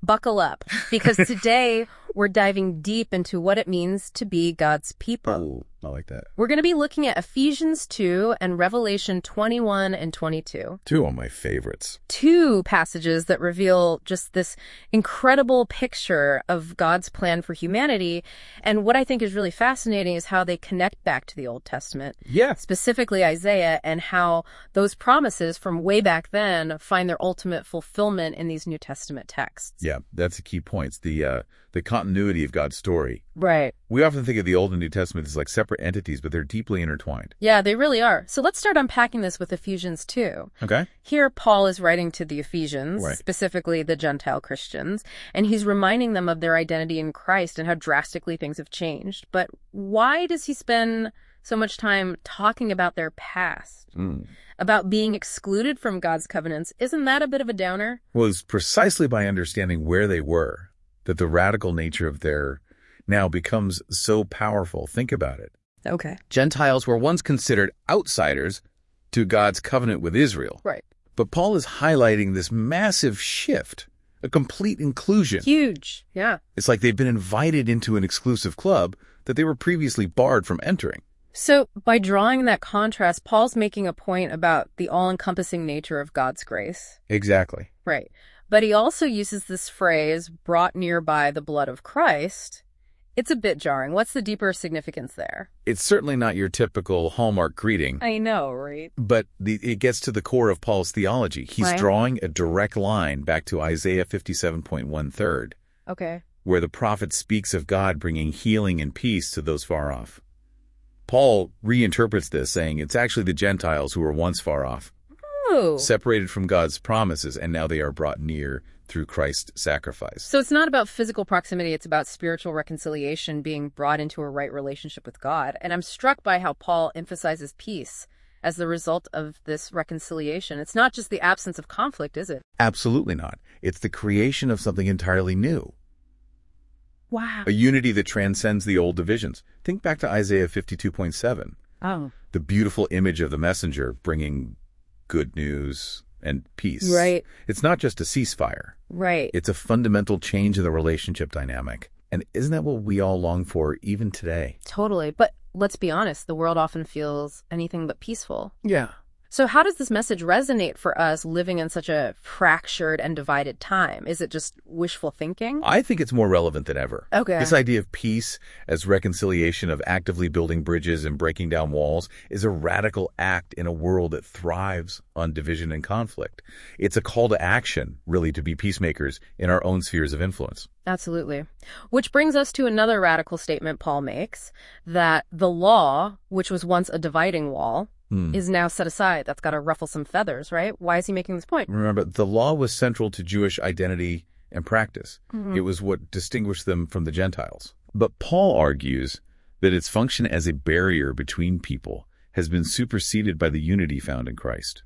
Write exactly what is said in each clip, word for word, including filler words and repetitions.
buckle up, because today we're diving deep into what it means to be God's people. Oh, I like that. We're going to be looking at Ephesians two and Revelation twenty-one and twenty-two. Two of my favorites. Two passages that reveal just this incredible picture of God's plan for humanity. And what I think is really fascinating is how they connect back to the Old Testament. Yeah. Specifically Isaiah, and how those promises from way back then find their ultimate fulfillment in these New Testament texts. Yeah, that's a key point. It's the, uh, the continuity of God's story. Right. We often think of the Old and New Testament as like separate entities, but they're deeply intertwined. Yeah, they really are. So let's start unpacking this with Ephesians two. Okay. Here, Paul is writing to the Ephesians, Right. specifically the Gentile Christians, and he's reminding them of their identity in Christ and how drastically things have changed. But why does he spend so much time talking about their past? Mm. About being excluded from God's covenants? Isn't that a bit of a downer? Well, it's precisely by understanding where they were that the radical nature of their now becomes so powerful. Think about it. Okay. Gentiles were once considered outsiders To God's covenant with Israel. Right. But Paul is highlighting this massive shift, a complete inclusion. Huge. Yeah. It's like they've been invited into an exclusive club that they were previously barred from entering. So by drawing that contrast, Paul's making a point about the all-encompassing nature of God's grace. Exactly. Right. But he also uses this phrase, brought near by the blood of Christ. It's a bit jarring. What's the deeper significance there? It's certainly not your typical Hallmark greeting, I know, right? but the, it gets to the core of Paul's theology. He's Right. drawing a direct line back to Isaiah fifty-seven point one third, Okay. where the prophet speaks of God bringing healing and peace to those far off. Paul reinterprets this, saying it's actually the Gentiles who were once far off, Oh. separated from God's promises, and now they are brought near through Christ's sacrifice. So it's not about physical proximity, it's about spiritual reconciliation, being brought into a right relationship with God. And I'm struck by how Paul emphasizes peace as the result of this reconciliation. It's not just the absence of conflict, is it? Absolutely not. It's the creation of something entirely new, Wow. a unity that transcends the old divisions. Think back to Isaiah fifty-two point seven, Oh. the beautiful image of the messenger bringing good news and peace. Right. It's not just a ceasefire. Right. It's a fundamental change in the relationship dynamic. And isn't that what we all long for even today? Totally. But let's be honest, the world often feels anything but peaceful. Yeah. So how does this message resonate for us living in such a fractured and divided time? Is it just wishful thinking? I think it's more relevant than ever. Okay. This idea of peace as reconciliation, of actively building bridges and breaking down walls, is a radical act in a world that thrives on division and conflict. It's a call to action, really, to be peacemakers in our own spheres of influence. Absolutely. Which brings us to another radical statement Paul makes, that the law, which was once a dividing wall, Hmm. is now set aside. That's got to ruffle some feathers, right? Why is he making this point? Remember, the law was central to Jewish identity and practice. Mhm. It was what distinguished them from the Gentiles. But Paul argues that its function as a barrier between people has been superseded by the unity found in Christ.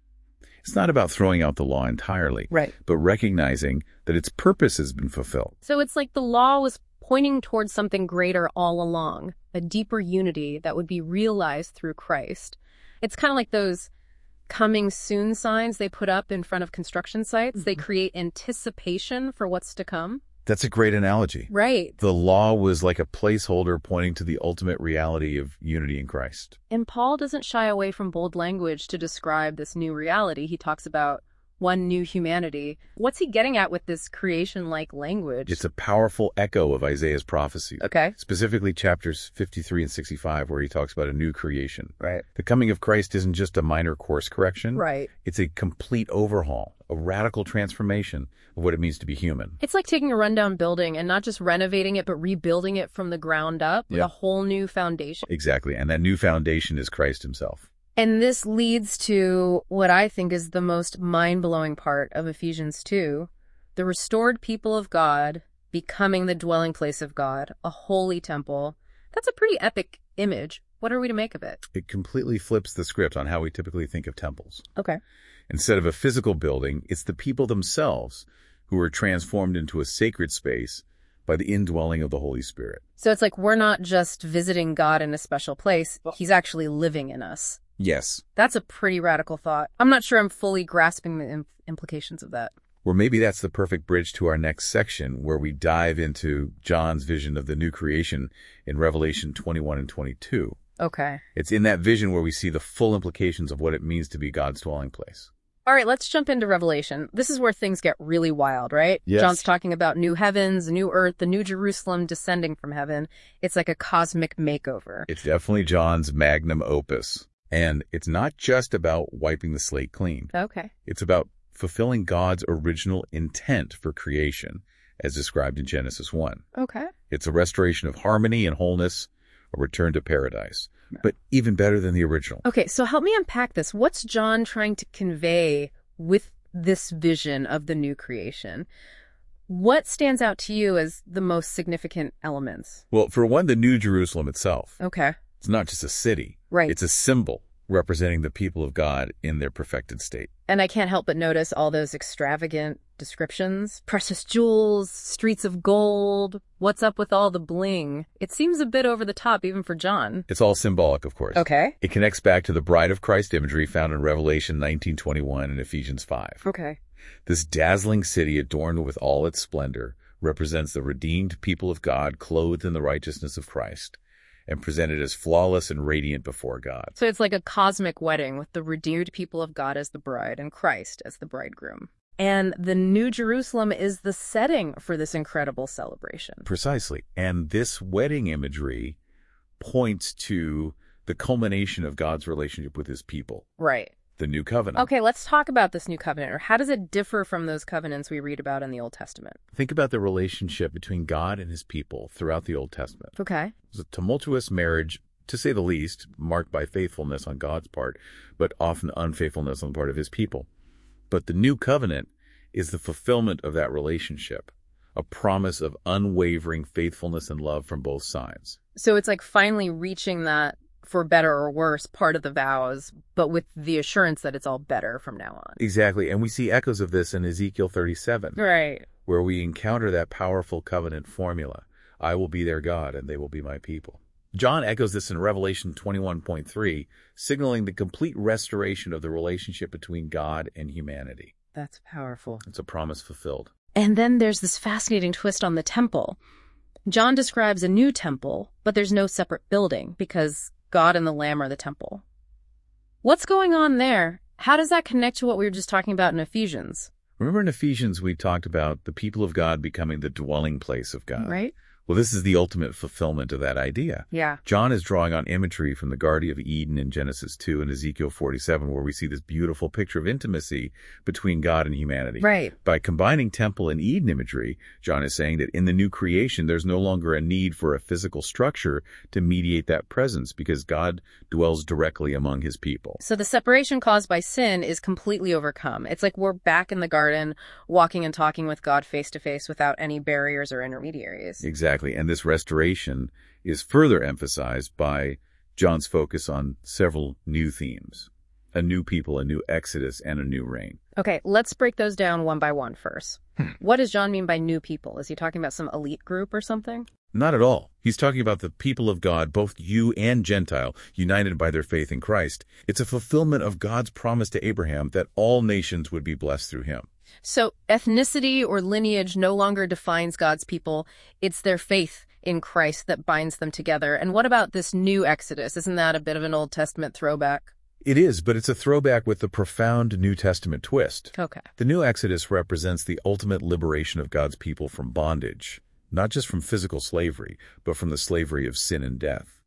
It's not about throwing out the law entirely, Right. but recognizing that its purpose has been fulfilled. So it's like the law was pointing towards something greater all along, a deeper unity that would be realized through Christ. It's kind of like those coming soon signs they put up in front of construction sites. They create anticipation for what's to come. That's a great analogy. Right. The law was like a placeholder pointing to the ultimate reality of unity in Christ. And Paul doesn't shy away from bold language to describe this new reality. He talks about one new humanity. What's he getting at with this creation-like language? It's a powerful echo of Isaiah's prophecy. Okay. Specifically chapters fifty-three and sixty-five, where he talks about a new creation. Right. The coming of Christ isn't just a minor course correction. Right. It's a complete overhaul, a radical transformation of what it means to be human. It's like taking a rundown building and not just renovating it, but rebuilding it from the ground up with Yeah. a whole new foundation. Exactly. And that new foundation is Christ himself. And this leads to what I think is the most mind-blowing part of Ephesians two, the restored people of God becoming the dwelling place of God, a holy temple. That's a pretty epic image. What are we to make of it? It completely flips the script on how we typically think of temples. Okay. Instead of a physical building, it's the people themselves who are transformed into a sacred space by the indwelling of the Holy Spirit. So it's like we're not just visiting God in a special place. He's actually living in us. Yes. That's a pretty radical thought. I'm not sure I'm fully grasping the im- implications of that. Well, maybe that's the perfect bridge to our next section, where we dive into John's vision of the new creation in Revelation twenty-one and twenty-two. Okay. It's in that vision where we see the full implications of what it means to be God's dwelling place. All right, let's jump into Revelation. This is where things get really wild, right? Yes. John's talking about new heavens, a new earth, the new Jerusalem descending from heaven. It's like a cosmic makeover. It's definitely John's magnum opus. And it's not just about wiping the slate clean. Okay. It's about fulfilling God's original intent for creation, as described in Genesis one. Okay. It's a restoration of harmony and wholeness, a return to paradise, but even better than the original. Okay, so help me unpack this. What's John trying to convey with this vision of the new creation? What stands out to you as the most significant elements? Well, for one, the New Jerusalem itself. Okay. It's not just a city. Right. It's a symbol representing the people of God in their perfected state. And I can't help but notice all those extravagant descriptions. Precious jewels, streets of gold. What's up with all the bling? It seems a bit over the top even for John. It's all symbolic, of course. Okay. It connects back to the Bride of Christ imagery found in Revelation nineteen twenty-one and Ephesians five. Okay. This dazzling city adorned with all its splendor represents the redeemed people of God clothed in the righteousness of Christ and presented as flawless and radiant before God. So it's like a cosmic wedding with the redeemed people of God as the bride and Christ as the bridegroom. And the New Jerusalem is the setting for this incredible celebration. Precisely. And this wedding imagery points to the culmination of God's relationship with his people. Right. The new covenant. Okay, let's talk about this new covenant. Or how does it differ from those covenants we read about in the Old Testament? Think about the relationship between God and his people throughout the Old Testament. Okay. It was a tumultuous marriage, to say the least, marked by faithfulness on God's part, but often unfaithfulness on the part of his people. But the new covenant is the fulfillment of that relationship, a promise of unwavering faithfulness and love from both sides. So it's like finally reaching that, for better or worse, part of the vows, but with the assurance that it's all better from now on. Exactly. And we see echoes of this in Ezekiel thirty-seven. Right. Where we encounter that powerful covenant formula. I will be their God, and they will be my people. John echoes this in Revelation twenty-one point three, signaling the complete restoration of the relationship between God and humanity. That's powerful. It's a promise fulfilled. And then there's this fascinating twist on the temple. John describes a new temple, but there's no separate building because God and the Lamb are the temple. What's going on there? How does that connect to what we were just talking about in Ephesians? Remember in Ephesians, we talked about the people of God becoming the dwelling place of God. Right. Well, this is the ultimate fulfillment of that idea. Yeah. John is drawing on imagery from the Garden of Eden in Genesis two and Ezekiel forty-seven, where we see this beautiful picture of intimacy between God and humanity. Right. By combining temple and Eden imagery, John is saying that in the new creation, there's no longer a need for a physical structure to mediate that presence because God dwells directly among his people. So the separation caused by sin is completely overcome. It's like we're back in the garden, walking and talking with God face to face without any barriers or intermediaries. Exactly. And this restoration is further emphasized by John's focus on several new themes. A new people, a new exodus, and a new reign. Okay, let's break those down one by one first. Hmm. What does John mean by new people? Is he talking about some elite group or something? Not at all. He's talking about the people of God, both Jew and Gentile, united by their faith in Christ. It's a fulfillment of God's promise to Abraham that all nations would be blessed through him. So ethnicity or lineage no longer defines God's people. It's their faith in Christ that binds them together. And what about this new Exodus? Isn't that a bit of an Old Testament throwback? It is, but it's a throwback with a profound New Testament twist. Okay. The new Exodus represents the ultimate liberation of God's people from bondage, not just from physical slavery, but from the slavery of sin and death.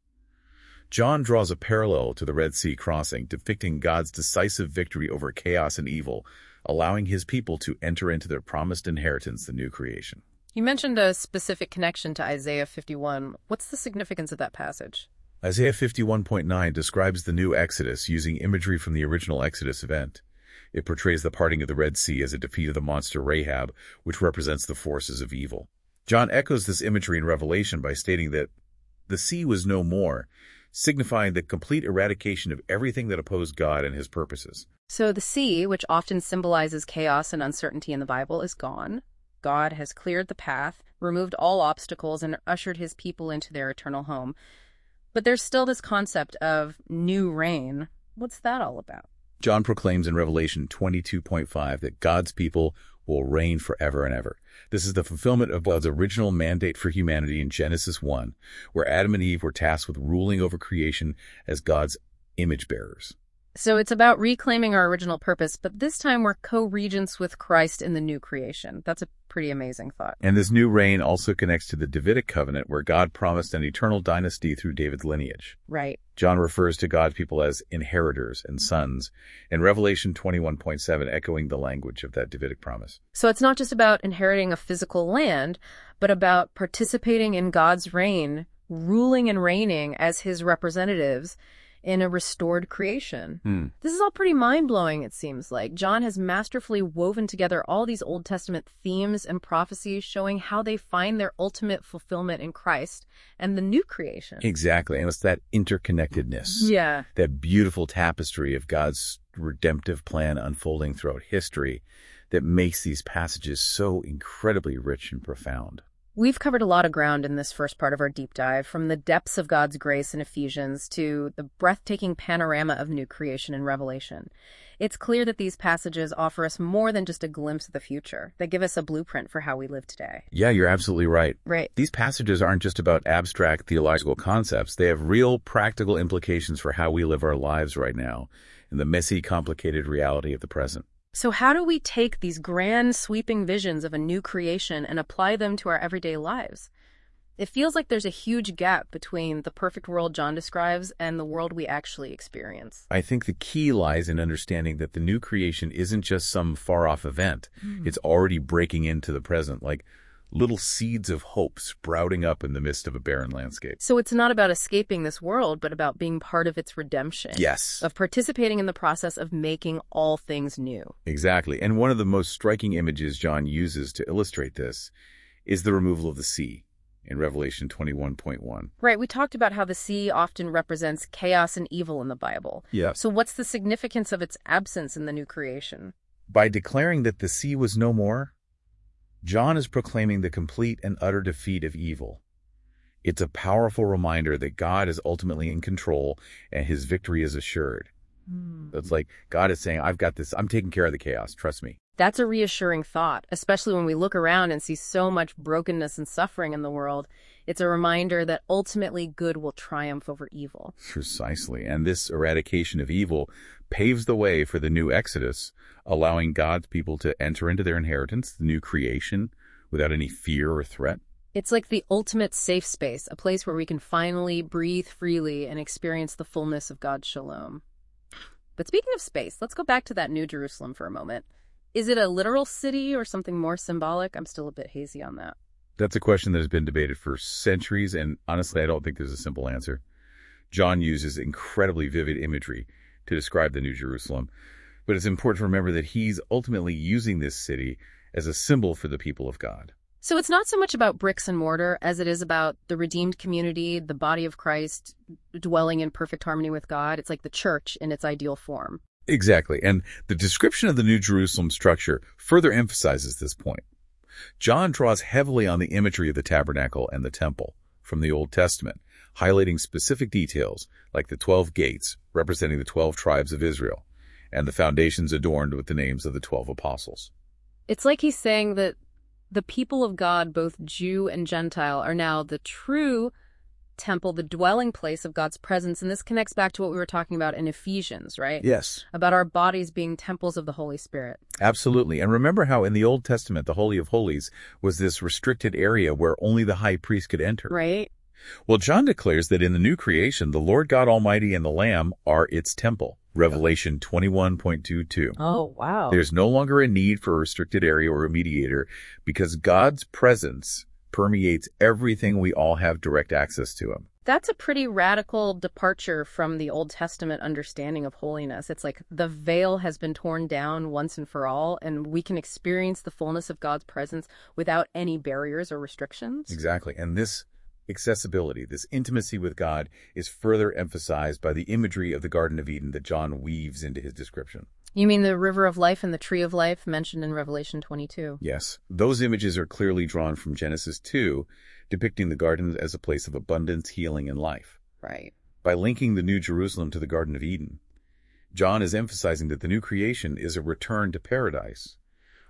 John draws a parallel to the Red Sea crossing, depicting God's decisive victory over chaos and evil, allowing his people to enter into their promised inheritance, the new creation. You mentioned a specific connection to Isaiah fifty-one. What's the significance of that passage? Isaiah fifty-one point nine describes the new Exodus using imagery from the original Exodus event. It portrays the parting of the Red Sea as a defeat of the monster Rahab, which represents the forces of evil. John echoes this imagery in Revelation by stating that the sea was no more, signifying the complete eradication of everything that opposed God and his purposes. So the sea, which often symbolizes chaos and uncertainty in the Bible, is gone. God has cleared the path, removed all obstacles, and ushered his people into their eternal home. But there's still this concept of new reign. What's that all about? John proclaims in Revelation twenty-two point five that God's people will reign forever and ever. This is the fulfillment of God's original mandate for humanity in Genesis one, where Adam and Eve were tasked with ruling over creation as God's image bearers. So it's about reclaiming our original purpose, but this time we're co-regents with Christ in the new creation. That's a pretty amazing thought. And this new reign also connects to the Davidic covenant, where God promised an eternal dynasty through David's lineage. Right. John refers to God's people as inheritors and sons, in Revelation twenty-one point seven, echoing the language of that Davidic promise. So it's not just about inheriting a physical land, but about participating in God's reign, ruling and reigning as his representatives in a restored creation. Hmm. This is all pretty mind-blowing, it seems like. John has masterfully woven together all these Old Testament themes and prophecies showing how they find their ultimate fulfillment in Christ and the new creation. Exactly. And it's that interconnectedness. Yeah. That beautiful tapestry of God's redemptive plan unfolding throughout history that makes these passages so incredibly rich and profound. We've covered a lot of ground in this first part of our deep dive, from the depths of God's grace in Ephesians to the breathtaking panorama of new creation in Revelation. It's clear that these passages offer us more than just a glimpse of the future. They give us a blueprint for how we live today. Yeah, you're absolutely right. Right. These passages aren't just about abstract theological concepts. They have real practical implications for how we live our lives right now in the messy, complicated reality of the present. So how do we take these grand, sweeping visions of a new creation and apply them to our everyday lives? It feels like there's a huge gap between the perfect world John describes and the world we actually experience. I think the key lies in understanding that the new creation isn't just some far-off event. Mm. It's already breaking into the present, like little seeds of hope sprouting up in the midst of a barren landscape. So it's not about escaping this world, but about being part of its redemption. Yes. Of participating in the process of making all things new. Exactly. And one of the most striking images John uses to illustrate this is the removal of the sea in Revelation twenty-one point one. Right. We talked about how the sea often represents chaos and evil in the Bible. Yeah. So what's the significance of its absence in the new creation? By declaring that the sea was no more, John is proclaiming the complete and utter defeat of evil. It's a powerful reminder that God is ultimately in control and his victory is assured. Mm. It's like God is saying, I've got this, I'm taking care of the chaos, trust me. That's a reassuring thought, especially when we look around and see so much brokenness and suffering in the world. It's a reminder that ultimately good will triumph over evil. Precisely. And this eradication of evil paves the way for the new Exodus, allowing God's people to enter into their inheritance, the new creation, without any fear or threat. It's like the ultimate safe space, a place where we can finally breathe freely and experience the fullness of God's shalom. But speaking of space, let's go back to that New Jerusalem for a moment. Is it a literal city or something more symbolic? I'm still a bit hazy on that. That's a question that has been debated for centuries, and honestly, I don't think there's a simple answer. John uses incredibly vivid imagery to describe the New Jerusalem, but it's important to remember that he's ultimately using this city as a symbol for the people of God. So it's not so much about bricks and mortar as it is about the redeemed community, the body of Christ, dwelling in perfect harmony with God. It's like the church in its ideal form. Exactly, and the description of the New Jerusalem structure further emphasizes this point. John draws heavily on the imagery of the tabernacle and the temple from the Old Testament, highlighting specific details like the twelve gates representing the twelve tribes of Israel and the foundations adorned with the names of the twelve apostles. It's like he's saying that the people of God, both Jew and Gentile, are now the true temple, the dwelling place of God's presence. And this connects back to what we were talking about in Ephesians, right? Yes. About our bodies being temples of the Holy Spirit. Absolutely. And remember how in the Old Testament, the Holy of Holies was this restricted area where only the high priest could enter. Right. Well, John declares that in the new creation, the Lord God Almighty and the Lamb are its temple. Revelation twenty-one point two two. Oh, wow. There's no longer a need for a restricted area or a mediator because God's presence permeates everything. We all have direct access to him. That's a pretty radical departure from the Old Testament understanding of holiness. It's like the veil has been torn down once and for all, and we can experience the fullness of God's presence without any barriers or restrictions. Exactly. And this accessibility, this intimacy with God, is further emphasized by the imagery of the Garden of Eden that John weaves into his description. You mean the river of life and the tree of life mentioned in Revelation twenty-two? Yes. Those images are clearly drawn from Genesis two, depicting the garden as a place of abundance, healing, and life. Right. By linking the New Jerusalem to the Garden of Eden, John is emphasizing that the new creation is a return to paradise,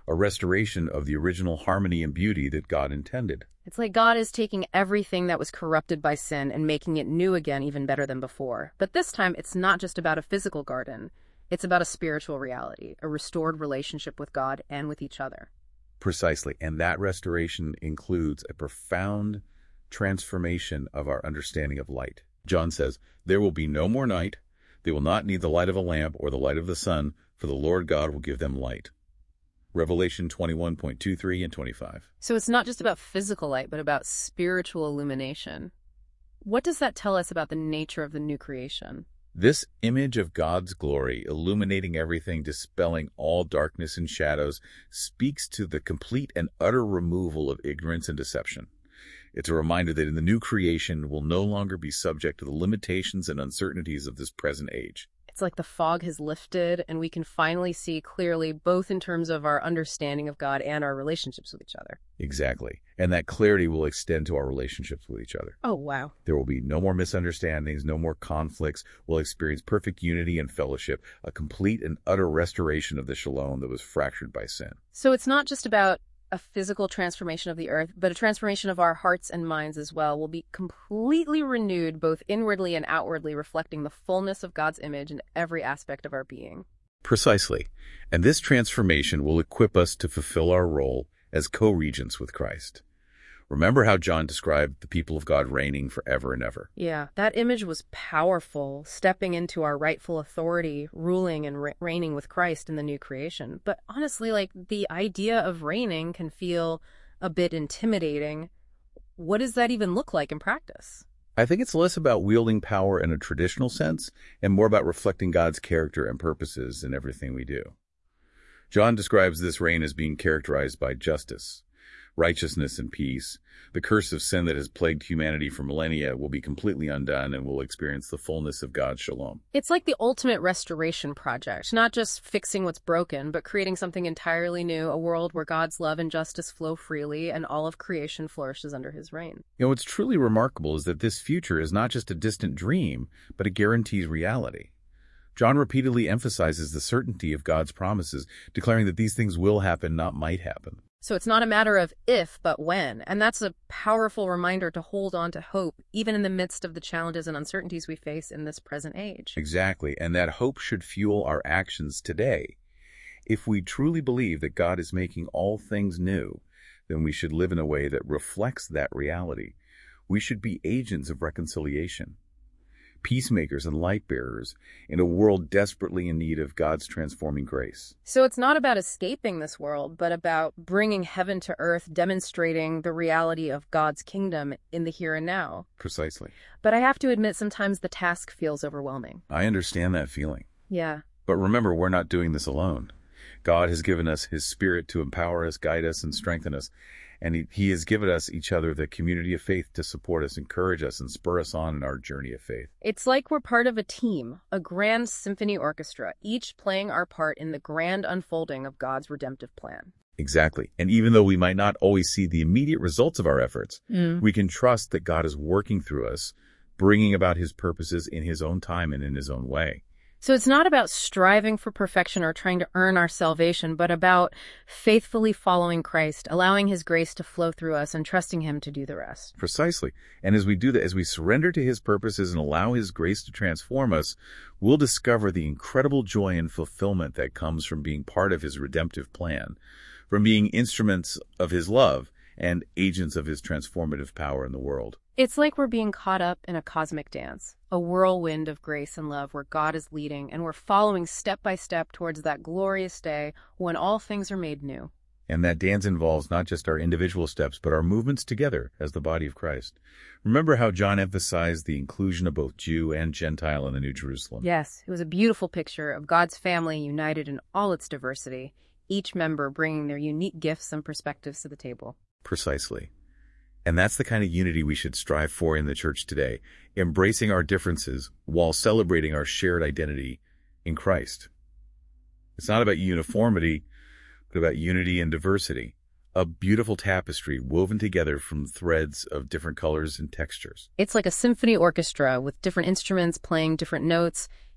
a restoration of the original harmony and beauty that God intended. It's like God is taking everything that was corrupted by sin and making it new again, even better than before. But this time, it's not just about a physical garden. It's about a spiritual reality, a restored relationship with God and with each other. Precisely. And that restoration includes a profound transformation of our understanding of light. John says, "There will be no more night. They will not need the light of a lamp or the light of the sun, for the Lord God will give them light." Revelation twenty-one point two three and twenty-five. So it's not just about physical light, but about spiritual illumination. What does that tell us about the nature of the new creation? This image of God's glory, illuminating everything, dispelling all darkness and shadows, speaks to the complete and utter removal of ignorance and deception. It's a reminder that in the new creation will no longer be subject to the limitations and uncertainties of this present age. It's like the fog has lifted and we can finally see clearly, both in terms of our understanding of God and our relationships with each other. Exactly. And that clarity will extend to our relationships with each other. Oh, wow. There will be no more misunderstandings, no more conflicts. We'll experience perfect unity and fellowship, a complete and utter restoration of the shalom that was fractured by sin. So it's not just about a physical transformation of the earth, but a transformation of our hearts and minds as well. Will be completely renewed, both inwardly and outwardly, reflecting the fullness of God's image in every aspect of our being. Precisely. And this transformation will equip us to fulfill our role as co-regents with Christ. Remember how John described the people of God reigning forever and ever. Yeah, that image was powerful, stepping into our rightful authority, ruling and re- reigning with Christ in the new creation. But honestly, like, the idea of reigning can feel a bit intimidating. What does that even look like in practice? I think it's less about wielding power in a traditional sense and more about reflecting God's character and purposes in everything we do. John describes this reign as being characterized by justice, righteousness, and peace. The curse of sin that has plagued humanity for millennia will be completely undone and we'll experience the fullness of God's shalom. It's like the ultimate restoration project, not just fixing what's broken, but creating something entirely new, a world where God's love and justice flow freely and all of creation flourishes under his reign. You know, what's truly remarkable is that this future is not just a distant dream, but it guarantees reality. John repeatedly emphasizes the certainty of God's promises, declaring that these things will happen, not might happen. So it's not a matter of if, but when. And that's a powerful reminder to hold on to hope, even in the midst of the challenges and uncertainties we face in this present age. Exactly. And that hope should fuel our actions today. If we truly believe that God is making all things new, then we should live in a way that reflects that reality. We should be agents of reconciliation, peacemakers and light bearers in a world desperately in need of God's transforming grace. So it's not about escaping this world, but about bringing heaven to earth, demonstrating the reality of God's kingdom in the here and now. Precisely. But I have to admit, sometimes the task feels overwhelming. I understand that feeling. Yeah. But remember, we're not doing this alone. God has given us his Spirit to empower us, guide us, and strengthen us. And he, he has given us each other the community of faith to support us, encourage us, and spur us on in our journey of faith. It's like we're part of a team, a grand symphony orchestra, each playing our part in the grand unfolding of God's redemptive plan. Exactly. And even though we might not always see the immediate results of our efforts, Mm. we can trust that God is working through us, bringing about his purposes in his own time and in his own way. So it's not about striving for perfection or trying to earn our salvation, but about faithfully following Christ, allowing his grace to flow through us and trusting him to do the rest. Precisely. And as we do that, as we surrender to his purposes and allow his grace to transform us, we'll discover the incredible joy and fulfillment that comes from being part of his redemptive plan, from being instruments of his love and agents of his transformative power in the world. It's like we're being caught up in a cosmic dance, a whirlwind of grace and love where God is leading, and we're following step by step towards that glorious day when all things are made new. And that dance involves not just our individual steps, but our movements together as the body of Christ. Remember how John emphasized the inclusion of both Jew and Gentile in the New Jerusalem? Yes, it was a beautiful picture of God's family united in all its diversity, each member bringing their unique gifts and perspectives to the table. Precisely. And that's the kind of unity we should strive for in the church today, embracing our differences while celebrating our shared identity in Christ. It's not about uniformity, but about unity and diversity, a beautiful tapestry woven together from threads of different colors and textures. It's like a symphony orchestra with different instruments playing different notes,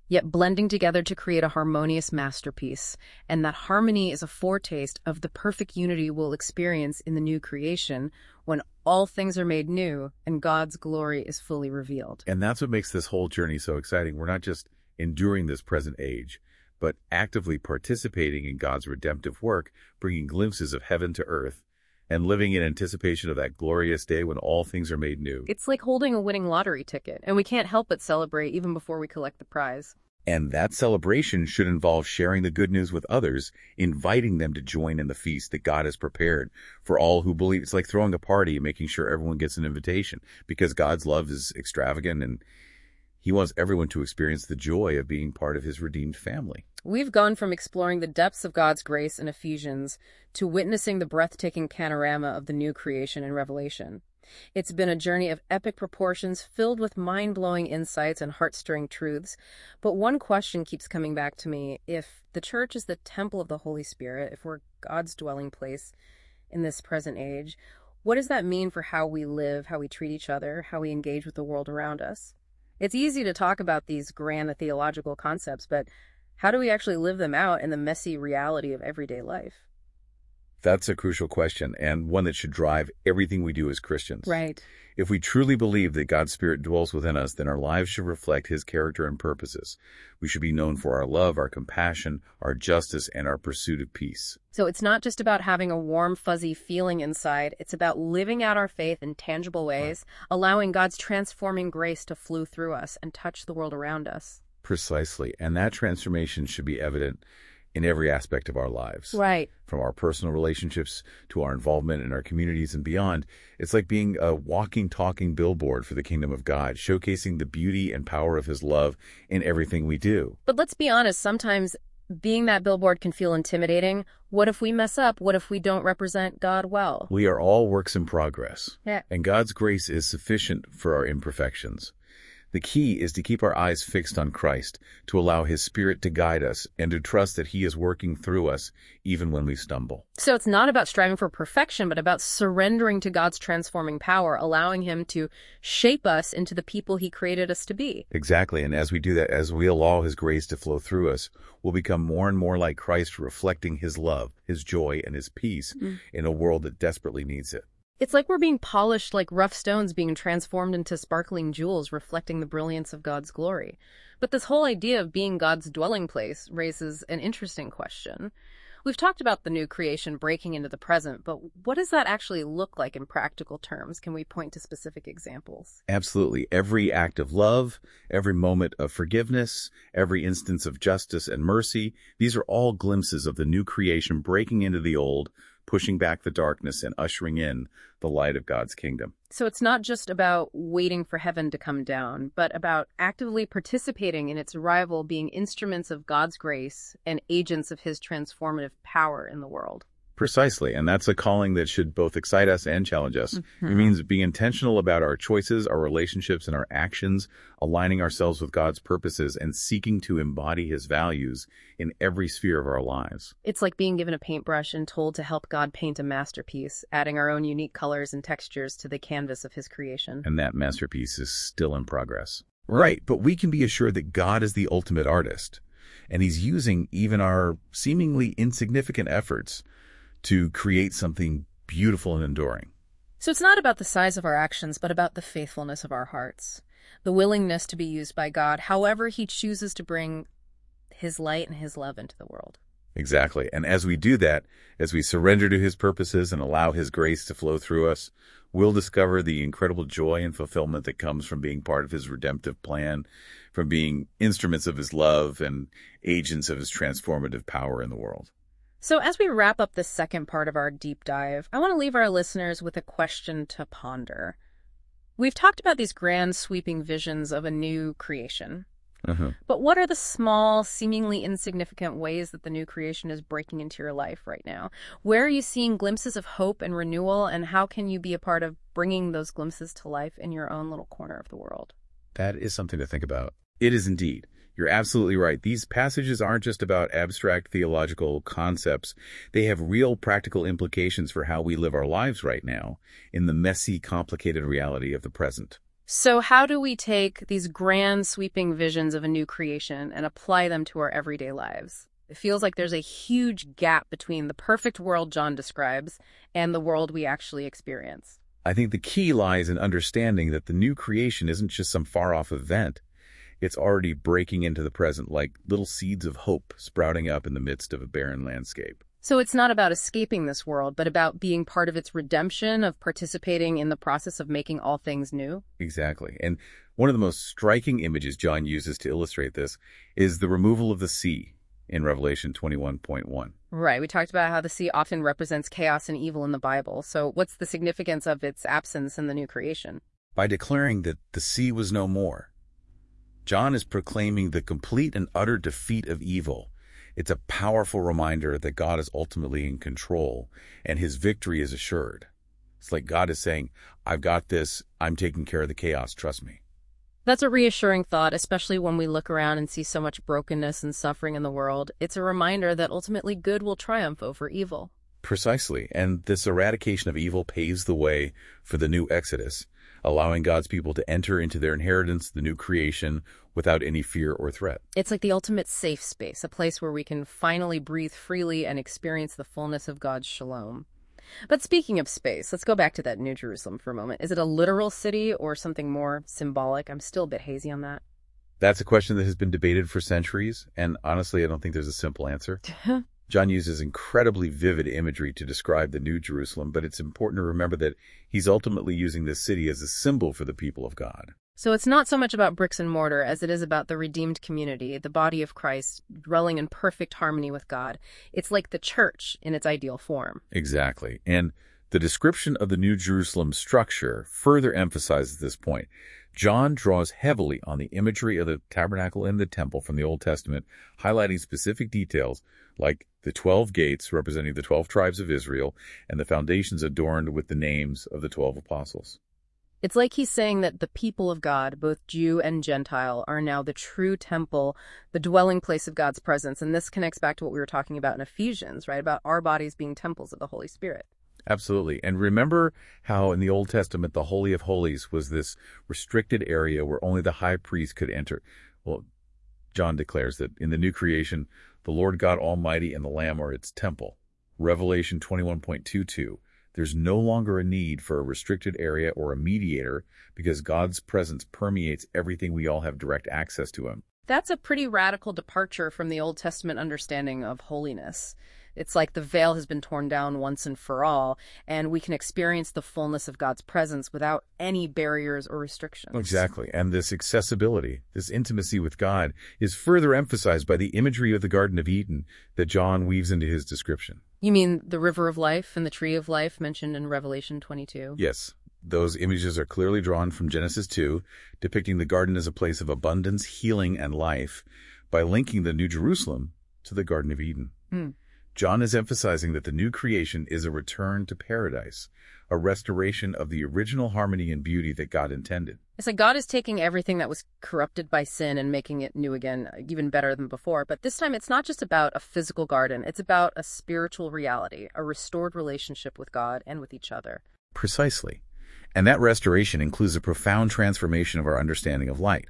yet blending together to create a harmonious masterpiece. And that harmony is a foretaste of the perfect unity we'll experience in the new creation when all things are made new and God's glory is fully revealed. And that's what makes this whole journey so exciting. We're not just enduring this present age, but actively participating in God's redemptive work, bringing glimpses of heaven to earth, and living in anticipation of that glorious day when all things are made new. It's like holding a winning lottery ticket, and we can't help but celebrate even before we collect the prize. And that celebration should involve sharing the good news with others, inviting them to join in the feast that God has prepared for all who believe. It's like throwing a party and making sure everyone gets an invitation, because God's love is extravagant and He wants everyone to experience the joy of being part of His redeemed family. We've gone from exploring the depths of God's grace in Ephesians to witnessing the breathtaking panorama of the new creation in Revelation. It's been a journey of epic proportions filled with mind-blowing insights and heart-stirring truths. But one question keeps coming back to me. If the church is the temple of the Holy Spirit, if we're God's dwelling place in this present age, what does that mean for how we live, how we treat each other, how we engage with the world around us? It's easy to talk about these grand theological concepts, but how do we actually live them out in the messy reality of everyday life? That's a crucial question, and one that should drive everything we do as Christians. Right. If we truly believe that God's Spirit dwells within us, then our lives should reflect His character and purposes. We should be known for our love, our compassion, our justice, and our pursuit of peace. So it's not just about having a warm, fuzzy feeling inside. It's about living out our faith in tangible ways, right, allowing God's transforming grace to flow through us and touch the world around us. Precisely. And that transformation should be evident in every aspect of our lives. Right. From our personal relationships to our involvement in our communities and beyond. It's like being a walking, talking billboard for the kingdom of God, showcasing the beauty and power of His love in everything we do. But let's be honest, sometimes being that billboard can feel intimidating. What if we mess up? What if we don't represent God well? We are all works in progress. Yeah. And God's grace is sufficient for our imperfections. The key is to keep our eyes fixed on Christ, to allow His Spirit to guide us, and to trust that He is working through us even when we stumble. So it's not about striving for perfection, but about surrendering to God's transforming power, allowing Him to shape us into the people He created us to be. Exactly. And as we do that, as we allow His grace to flow through us, we'll become more and more like Christ, reflecting His love, His joy, and His peace mm. in a world that desperately needs it. It's like we're being polished like rough stones being transformed into sparkling jewels reflecting the brilliance of God's glory. But this whole idea of being God's dwelling place raises an interesting question. We've talked about the new creation breaking into the present, but what does that actually look like in practical terms? Can we point to specific examples? Absolutely. Every act of love, every moment of forgiveness, every instance of justice and mercy, these are all glimpses of the new creation breaking into the old, pushing back the darkness and ushering in the light of God's kingdom. So it's not just about waiting for heaven to come down, but about actively participating in its arrival, being instruments of God's grace and agents of His transformative power in the world. Precisely, and that's a calling that should both excite us and challenge us. Mm-hmm. It means being intentional about our choices, our relationships, and our actions, aligning ourselves with God's purposes, and seeking to embody His values in every sphere of our lives. It's like being given a paintbrush and told to help God paint a masterpiece, adding our own unique colors and textures to the canvas of His creation. And that masterpiece is still in progress. Right, but we can be assured that God is the ultimate artist, and He's using even our seemingly insignificant efforts to create something beautiful and enduring. So it's not about the size of our actions, but about the faithfulness of our hearts, the willingness to be used by God, however He chooses to bring His light and His love into the world. Exactly. And as we do that, as we surrender to His purposes and allow His grace to flow through us, we'll discover the incredible joy and fulfillment that comes from being part of His redemptive plan, from being instruments of His love and agents of His transformative power in the world. So as we wrap up this second part of our deep dive, I want to leave our listeners with a question to ponder. We've talked about these grand sweeping visions of a new creation. Uh-huh. But what are the small, seemingly insignificant ways that the new creation is breaking into your life right now? Where are you seeing glimpses of hope and renewal, and how can you be a part of bringing those glimpses to life in your own little corner of the world? That is something to think about. It is indeed. You're absolutely right. These passages aren't just about abstract theological concepts. They have real practical implications for how we live our lives right now in the messy, complicated reality of the present. So how do we take these grand sweeping visions of a new creation and apply them to our everyday lives? It feels like there's a huge gap between the perfect world John describes and the world we actually experience. I think the key lies in understanding that the new creation isn't just some far-off event. It's already breaking into the present like little seeds of hope sprouting up in the midst of a barren landscape. So it's not about escaping this world, but about being part of its redemption, of participating in the process of making all things new? Exactly. And one of the most striking images John uses to illustrate this is the removal of the sea in Revelation twenty-one point one. Right. We talked about how the sea often represents chaos and evil in the Bible. So what's the significance of its absence in the new creation? By declaring that the sea was no more, John is proclaiming the complete and utter defeat of evil. It's a powerful reminder that God is ultimately in control and his victory is assured. It's like God is saying, I've got this, I'm taking care of the chaos, trust me. That's a reassuring thought, especially when we look around and see so much brokenness and suffering in the world. It's a reminder that ultimately good will triumph over evil. Precisely, and this eradication of evil paves the way for the new Exodus, allowing God's people to enter into their inheritance, the new creation, without any fear or threat. It's like the ultimate safe space, a place where we can finally breathe freely and experience the fullness of God's shalom. But speaking of space, let's go back to that New Jerusalem for a moment. Is it a literal city or something more symbolic? I'm still a bit hazy on that. That's a question that has been debated for centuries, and honestly, I don't think there's a simple answer. John uses incredibly vivid imagery to describe the New Jerusalem, but it's important to remember that he's ultimately using this city as a symbol for the people of God. So it's not so much about bricks and mortar as it is about the redeemed community, the body of Christ, dwelling in perfect harmony with God. It's like the church in its ideal form. Exactly. And the description of the New Jerusalem structure further emphasizes this point. John draws heavily on the imagery of the tabernacle and the temple from the Old Testament, highlighting specific details like the twelve gates representing the twelve tribes of Israel and the foundations adorned with the names of the twelve apostles. It's like he's saying that the people of God, both Jew and Gentile, are now the true temple, the dwelling place of God's presence. And this connects back to what we were talking about in Ephesians, right? About our bodies being temples of the Holy Spirit. Absolutely. And remember how in the Old Testament, the Holy of Holies was this restricted area where only the high priest could enter. Well, John declares that in the new creation, the Lord God Almighty and the Lamb are its temple. Revelation twenty-one point two two. There's no longer a need for a restricted area or a mediator because God's presence permeates everything. We all have direct access to him. That's a pretty radical departure from the Old Testament understanding of holiness. It's like the veil has been torn down once and for all, and we can experience the fullness of God's presence without any barriers or restrictions. Exactly. And this accessibility, this intimacy with God, is further emphasized by the imagery of the Garden of Eden that John weaves into his description. You mean the river of life and the tree of life mentioned in Revelation twenty-two? Yes. Those images are clearly drawn from Genesis two, depicting the garden as a place of abundance, healing, and life, by linking the New Jerusalem to the Garden of Eden. Mm. John is emphasizing that the new creation is a return to paradise, a restoration of the original harmony and beauty that God intended. It's like God is taking everything that was corrupted by sin and making it new again, even better than before. But this time, it's not just about a physical garden. It's about a spiritual reality, a restored relationship with God and with each other. Precisely. And that restoration includes a profound transformation of our understanding of light.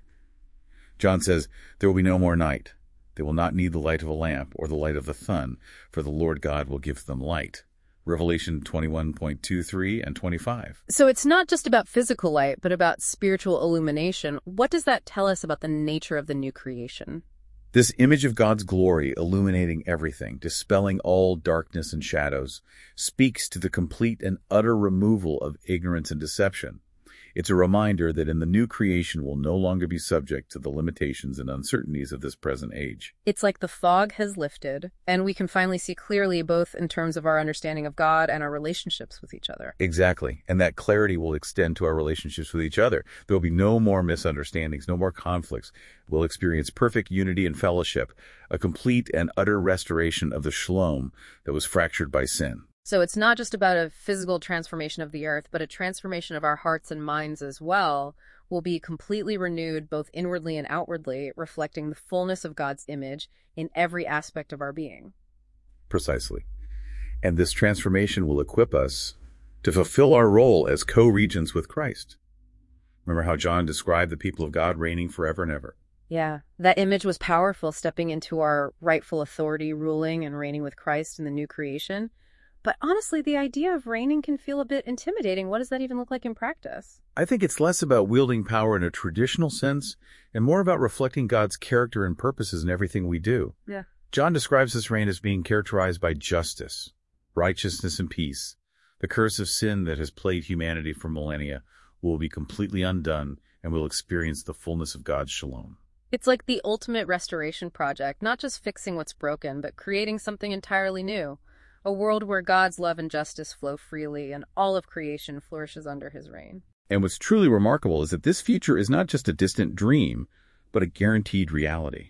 John says, there will be no more night. They will not need the light of a lamp or the light of the sun, for the Lord God will give them light. Revelation twenty-one point two three and twenty-five. So it's not just about physical light, but about spiritual illumination. What does that tell us about the nature of the new creation? This image of God's glory illuminating everything, dispelling all darkness and shadows, speaks to the complete and utter removal of ignorance and deception. It's a reminder that in the new creation we'll no longer be subject to the limitations and uncertainties of this present age. It's like the fog has lifted, and we can finally see clearly both in terms of our understanding of God and our relationships with each other. Exactly. And that clarity will extend to our relationships with each other. There will be no more misunderstandings, no more conflicts. We'll experience perfect unity and fellowship, a complete and utter restoration of the shalom that was fractured by sin. So it's not just about a physical transformation of the earth, but a transformation of our hearts and minds as well. Will be completely renewed both inwardly and outwardly, reflecting the fullness of God's image in every aspect of our being. Precisely. And this transformation will equip us to fulfill our role as co-regents with Christ. Remember how John described the people of God reigning forever and ever? Yeah, that image was powerful, stepping into our rightful authority, ruling and reigning with Christ in the new creation. But honestly, the idea of reigning can feel a bit intimidating. What does that even look like in practice? I think it's less about wielding power in a traditional sense and more about reflecting God's character and purposes in everything we do. Yeah. John describes this reign as being characterized by justice, righteousness, and peace. The curse of sin that has plagued humanity for millennia will be completely undone, and we'll experience the fullness of God's shalom. It's like the ultimate restoration project, not just fixing what's broken, but creating something entirely new. A world where God's love and justice flow freely and all of creation flourishes under his reign. And what's truly remarkable is that this future is not just a distant dream, but a guaranteed reality.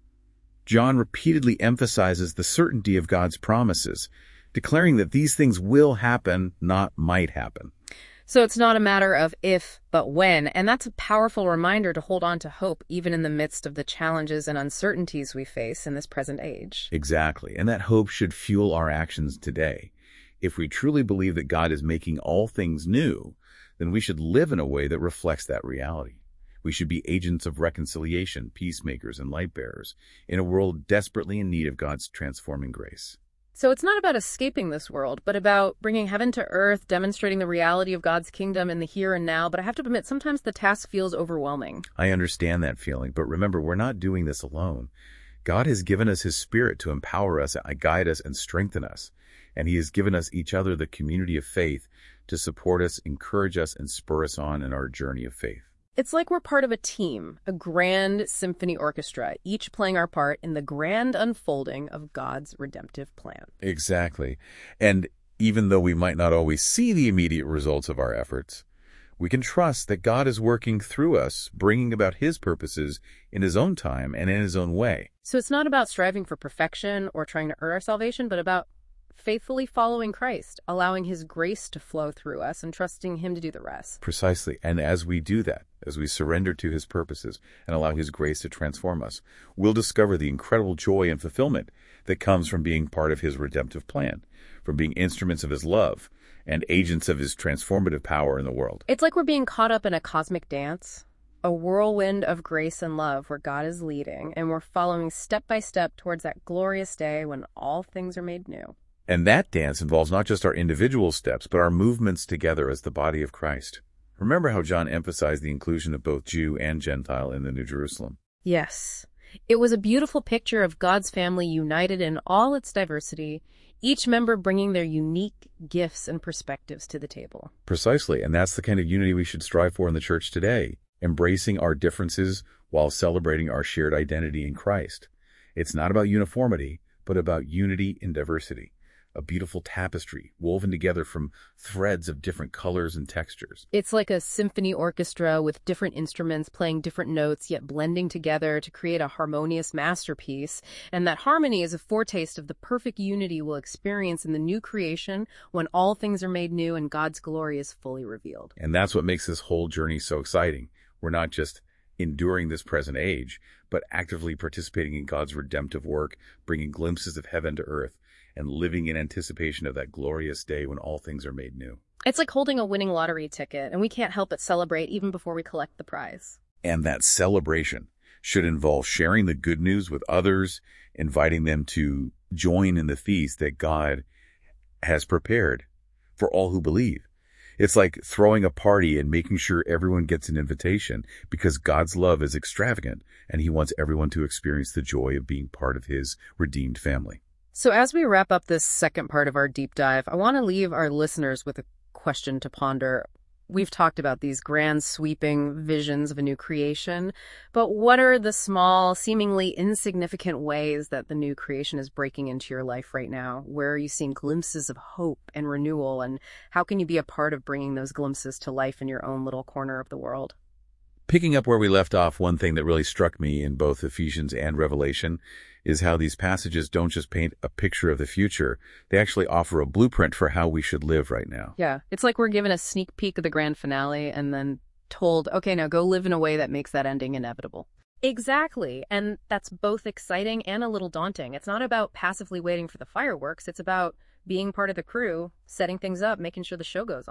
John repeatedly emphasizes the certainty of God's promises, declaring that these things will happen, not might happen. So it's not a matter of if, but when, and that's a powerful reminder to hold on to hope even in the midst of the challenges and uncertainties we face in this present age. Exactly, and that hope should fuel our actions today. If we truly believe that God is making all things new, then we should live in a way that reflects that reality. We should be agents of reconciliation, peacemakers, and light-bearers in a world desperately in need of God's transforming grace. So it's not about escaping this world, but about bringing heaven to earth, demonstrating the reality of God's kingdom in the here and now. But I have to admit, sometimes the task feels overwhelming. I understand that feeling, but remember, we're not doing this alone. God has given us his Spirit to empower us, guide us, and strengthen us. And he has given us each other the community of faith to support us, encourage us, and spur us on in our journey of faith. It's like we're part of a team, a grand symphony orchestra, each playing our part in the grand unfolding of God's redemptive plan. Exactly. And even though we might not always see the immediate results of our efforts, we can trust that God is working through us, bringing about his purposes in his own time and in his own way. So it's not about striving for perfection or trying to earn our salvation, but about faithfully following Christ, allowing his grace to flow through us and trusting him to do the rest. Precisely. And as we do that, as we surrender to his purposes and allow his grace to transform us, we'll discover the incredible joy and fulfillment that comes from being part of his redemptive plan, from being instruments of his love and agents of his transformative power in the world. It's like we're being caught up in a cosmic dance, a whirlwind of grace and love where God is leading, and we're following step by step towards that glorious day when all things are made new. And that dance involves not just our individual steps, but our movements together as the body of Christ. Remember how John emphasized the inclusion of both Jew and Gentile in the New Jerusalem. Yes. It was a beautiful picture of God's family united in all its diversity, each member bringing their unique gifts and perspectives to the table. Precisely, and that's the kind of unity we should strive for in the church today, embracing our differences while celebrating our shared identity in Christ. It's not about uniformity, but about unity in diversity. A beautiful tapestry woven together from threads of different colors and textures. It's like a symphony orchestra with different instruments playing different notes, yet blending together to create a harmonious masterpiece. And that harmony is a foretaste of the perfect unity we'll experience in the new creation when all things are made new and God's glory is fully revealed. And that's what makes this whole journey so exciting. We're not just enduring this present age, but actively participating in God's redemptive work, bringing glimpses of heaven to earth, and living in anticipation of that glorious day when all things are made new. It's like holding a winning lottery ticket, and we can't help but celebrate even before we collect the prize. And that celebration should involve sharing the good news with others, inviting them to join in the feast that God has prepared for all who believe. It's like throwing a party and making sure everyone gets an invitation because God's love is extravagant, and he wants everyone to experience the joy of being part of his redeemed family. So as we wrap up this second part of our deep dive, I want to leave our listeners with a question to ponder. We've talked about these grand sweeping visions of a new creation, but what are the small, seemingly insignificant ways that the new creation is breaking into your life right now? Where are you seeing glimpses of hope and renewal, and how can you be a part of bringing those glimpses to life in your own little corner of the world? Picking up where we left off, one thing that really struck me in both Ephesians and Revelation is how these passages don't just paint a picture of the future, they actually offer a blueprint for how we should live right now. Yeah, it's like we're given a sneak peek of the grand finale and then told, okay, now go live in a way that makes that ending inevitable. Exactly, and that's both exciting and a little daunting. It's not about passively waiting for the fireworks, it's about being part of the crew, setting things up, making sure the show goes on.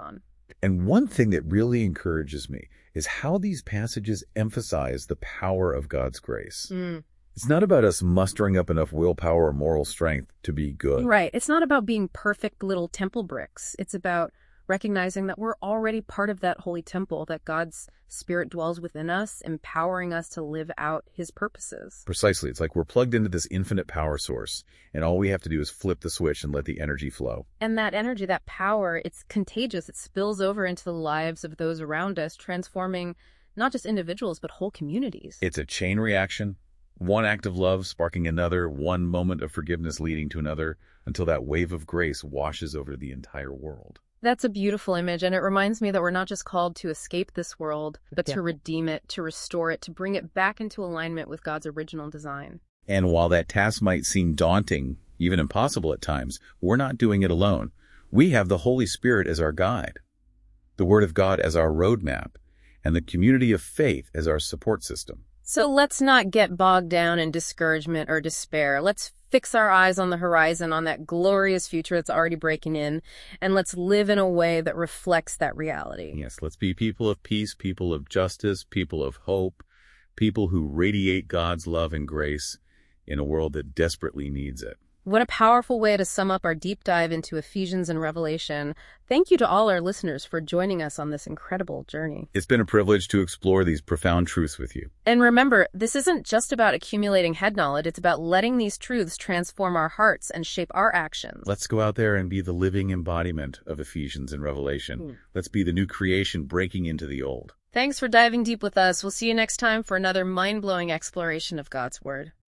And one thing that really encourages me is how these passages emphasize the power of God's grace. Mm. It's not about us mustering up enough willpower or moral strength to be good. Right. It's not about being perfect little temple bricks. It's about recognizing that we're already part of that holy temple, that God's Spirit dwells within us, empowering us to live out his purposes. Precisely. It's like we're plugged into this infinite power source, and all we have to do is flip the switch and let the energy flow. And that energy, that power, it's contagious. It spills over into the lives of those around us, transforming not just individuals, but whole communities. It's a chain reaction. One act of love sparking another, one moment of forgiveness leading to another, until that wave of grace washes over the entire world. That's a beautiful image, and it reminds me that we're not just called to escape this world, but Yeah. to redeem it, to restore it, to bring it back into alignment with God's original design. And while that task might seem daunting, even impossible at times, we're not doing it alone. We have the Holy Spirit as our guide, the Word of God as our roadmap, and the community of faith as our support system. So let's not get bogged down in discouragement or despair. Let's fix our eyes on the horizon, on that glorious future that's already breaking in, and let's live in a way that reflects that reality. Yes, let's be people of peace, people of justice, people of hope, people who radiate God's love and grace in a world that desperately needs it. What a powerful way to sum up our deep dive into Ephesians and Revelation. Thank you to all our listeners for joining us on this incredible journey. It's been a privilege to explore these profound truths with you. And remember, this isn't just about accumulating head knowledge. It's about letting these truths transform our hearts and shape our actions. Let's go out there and be the living embodiment of Ephesians and Revelation. Mm. Let's be the new creation breaking into the old. Thanks for diving deep with us. We'll see you next time for another mind-blowing exploration of God's Word.